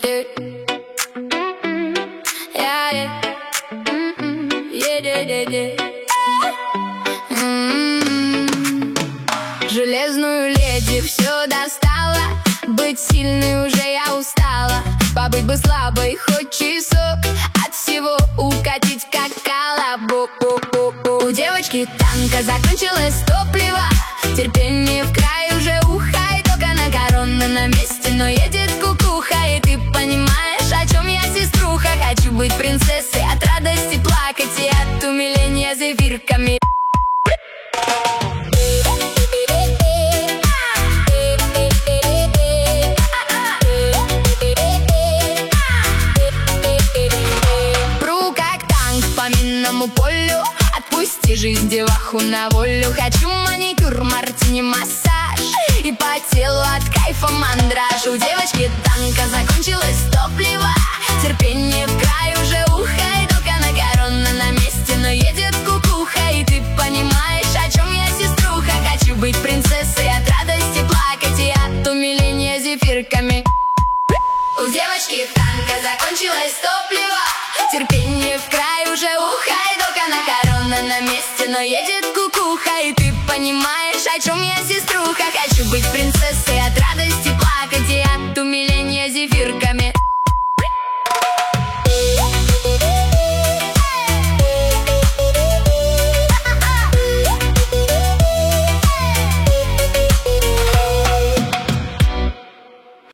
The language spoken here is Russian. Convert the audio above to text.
Железную леди все достала, быть сильной уже я устала. Побыть бы слабой хоть часок, от всего укатить как колобок. У девочки танка закончилось топливо, терпение в край уже ухай. Только на корона на месте, но едет кукуха. И ты понимаешь, о чем я, сеструха? Хочу быть принцессой, от радости плакать и от умиления зефирками. По минному полю отпусти жизнь деваху на волю. Хочу маникюр, мартини, массаж и по телу от кайфа мандраж. У девочки танка закончилось топливо, терпение в край уже ухай. Только на корона на месте, но едет кукуха. И ты понимаешь, о чем я, сеструха? Хочу быть принцессой, от радости плакать и от умиления зефирками. У девочки танка закончилось топливо, терпение в край уже ухай. Только на корона на месте, но едет кукуха. И ты понимаешь, о чем я, сеструха? Хочу быть принцессой, от радости